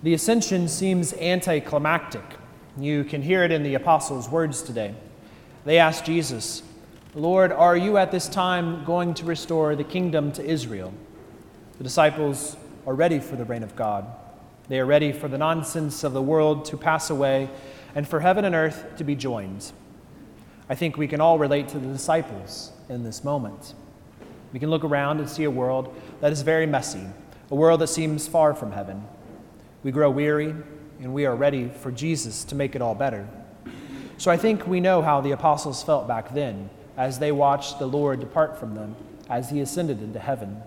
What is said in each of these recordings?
The ascension seems anticlimactic. You can hear it in the apostles' words today. They asked Jesus, "Lord, are you at this time going to restore the kingdom to Israel?" The disciples are ready for the reign of God. They are ready for the nonsense of the world to pass away and for heaven and earth to be joined. I think we can all relate to the disciples in this moment. We can look around and see a world that is very messy, a world that seems far from heaven. We grow weary, and we are ready for Jesus to make it all better. So I think we know how the apostles felt back then as they watched the Lord depart from them as he ascended into heaven.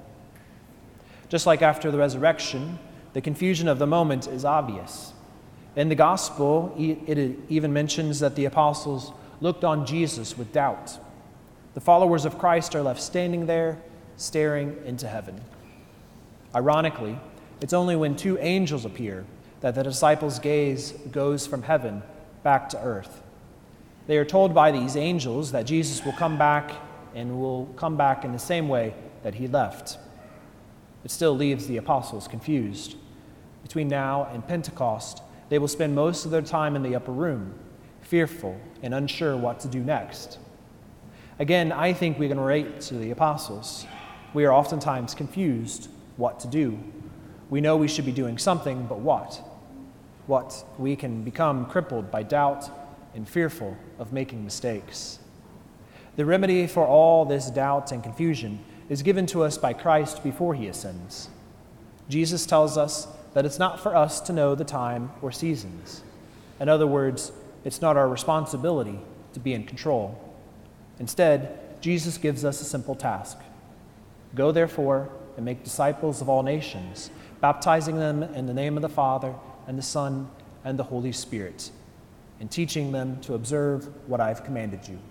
Just like after the resurrection, the confusion of the moment is obvious. In the gospel, it even mentions that the apostles looked on Jesus with doubt. The followers of Christ are left standing there, staring into heaven. Ironically, it's only when two angels appear that the disciples' gaze goes from heaven back to earth. They are told by these angels that Jesus will come back and will come back in the same way that he left. It still leaves the apostles confused. Between now and Pentecost, they will spend most of their time in the upper room, fearful and unsure what to do next. Again, I think we can relate to the apostles. We are oftentimes confused what to do. We know we should be doing something, but what? What? We can become crippled by doubt and fearful of making mistakes. The remedy for all this doubt and confusion is given to us by Christ before he ascends. Jesus tells us that it's not for us to know the time or seasons. In other words, it's not our responsibility to be in control. Instead, Jesus gives us a simple task. Go, therefore, and make disciples of all nations, baptizing them in the name of the Father and the Son and the Holy Spirit, and teaching them to observe what I've commanded you.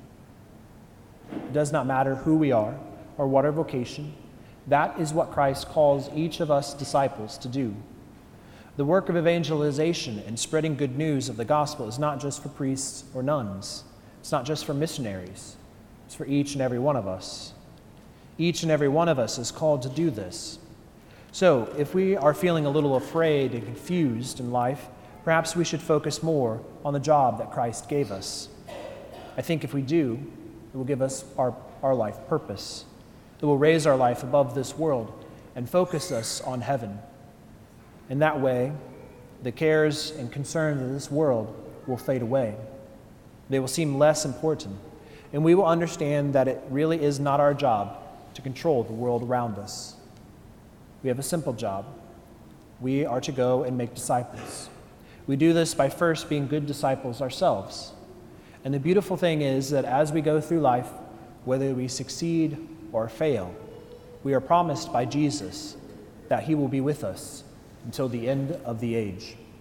It does not matter who we are or what our vocation. That is what Christ calls each of us disciples to do. The work of evangelization and spreading good news of the gospel is not just for priests or nuns. It's not just for missionaries. It's for each and every one of us. Each and every one of us is called to do this. So, if we are feeling a little afraid and confused in life, perhaps we should focus more on the job that Christ gave us. I think if we do, it will give us our life purpose. It will raise our life above this world and focus us on heaven. In that way, the cares and concerns of this world will fade away. They will seem less important, and we will understand that it really is not our job to control the world around us. We have a simple job. We are to go and make disciples. We do this by first being good disciples ourselves. And the beautiful thing is that as we go through life, whether we succeed or fail, we are promised by Jesus that he will be with us until the end of the age.